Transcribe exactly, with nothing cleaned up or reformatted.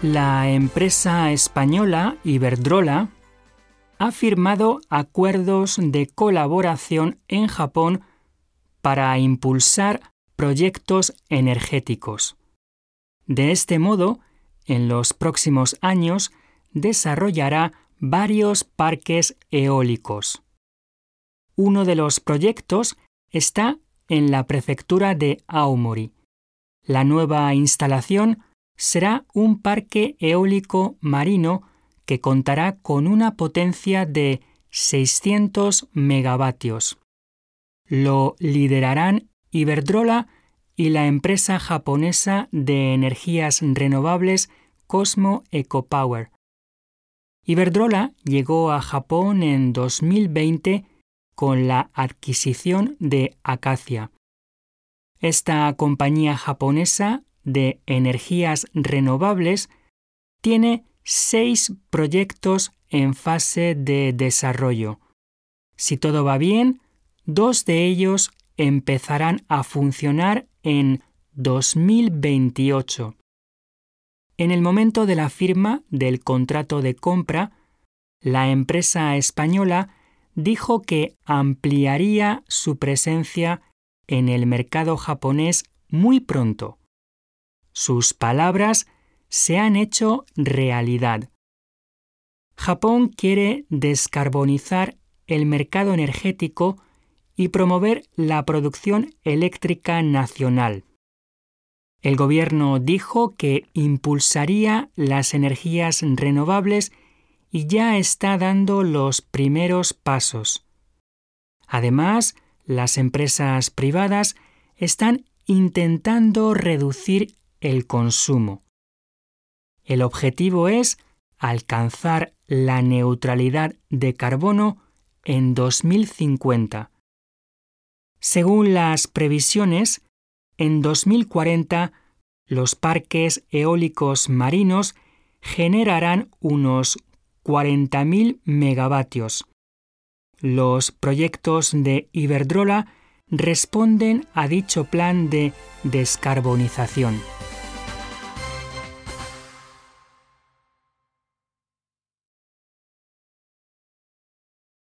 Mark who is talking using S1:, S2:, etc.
S1: La empresa española Iberdrola ha firmado acuerdos de colaboración en Japón para impulsar proyectos energéticos. De este modo, en los próximos años desarrollará varios parques eólicos. Uno de los proyectos está en la prefectura de Aomori. La nueva instalación será un parque eólico marino que contará con una potencia de seiscientos megavatios. Lo liderarán Iberdrola y la empresa japonesa de energías renovables Cosmo Ecopower. Iberdrola llegó a Japón en dos mil veinte con la adquisición de Acacia. Esta compañía japonesa de energías renovables tiene seis proyectos en fase de desarrollo. Si todo va bien, dos de ellos empezarán a funcionar en dos mil veintiocho. En el momento de la firma del contrato de compra, la empresa española dijo que ampliaría su presencia en el mercado japonés muy pronto. Sus palabras se han hecho realidad. Japón quiere descarbonizar el mercado energético y promover la producción eléctrica nacional. El gobierno dijo que impulsaría las energías renovables y ya está dando los primeros pasos. Además, las empresas privadas están intentando reducir el consumo. El objetivo es alcanzar la neutralidad de carbono en dos mil cincuenta. Según las previsiones, en dos mil cuarenta los parques eólicos marinos generarán unos cuarenta mil megavatios. Los proyectos de Iberdrola responden a dicho plan de descarbonización.